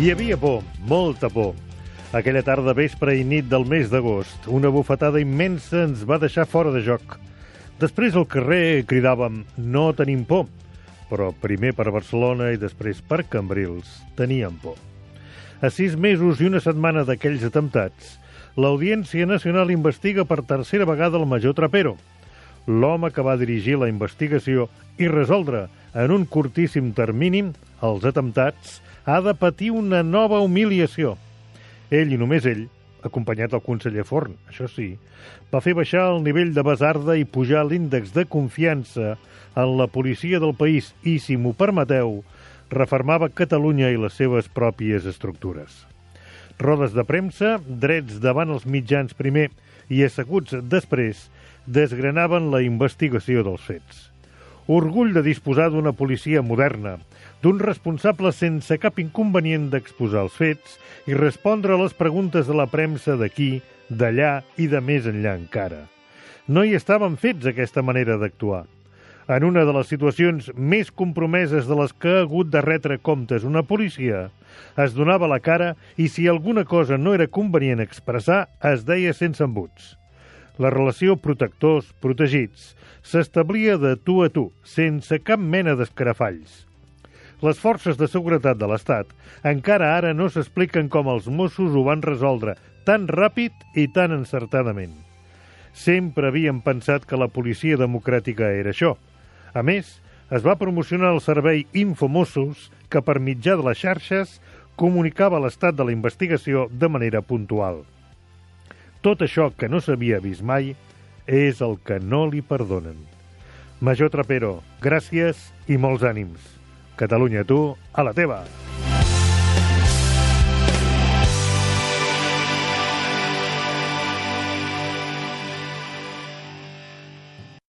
Hi havia por, molta por. Aquella tarda, vespre i nit del mes d'agost, una bufetada immensa ens va deixar fora de joc. Després al carrer cridàvem «No tenim por», però primer per Barcelona i després per Cambrils teníem por. A 6 mesos i una setmana d'aquells atemptats, l'Audiència Nacional investiga per tercera vegada el major Trapero, l'home que va dirigir la investigació i resoldre en un curtíssim termini els atemptats, ha de patir una nova humiliació. Ell i només ell, acompanyat del conseller Forn, això sí, va fer baixar el nivell de basarda i pujar l'índex de confiança en la policia del país i, si m'ho permeteu, refermava Catalunya i les seves pròpies estructures. Rodes de premsa, drets davant els mitjans primer i asseguts després, desgranaven la investigació dels fets. Orgull de disposar d'una policia moderna, d'un responsable sense cap inconvenient d'exposar els fets i respondre a les preguntes de la premsa d'aquí, d'allà i de més enllà encara. No hi estaven fets aquesta manera d'actuar. En una de les situacions més compromeses de les que ha hagut de retre comptes una policia, es donava la cara i si alguna cosa no era convenient expressar, es deia sense embuts. La relació protectors-protegits s'establia de tu a tu, sense cap mena d'escarafalls. Les forces de seguretat de l'Estat encara ara no s'expliquen com els Mossos ho van resoldre tan ràpid i tan encertadament. Sempre havien pensat que la policia democràtica era això. A més, es va promocionar el servei Infomossos, que per mitjà de les xarxes comunicava l'estat de la investigació de manera puntual. Tot això que no s'havia vist mai és el que no li perdonen. Major Trapero, gràcies i molts ànims. Catalunya, tu, a la teva!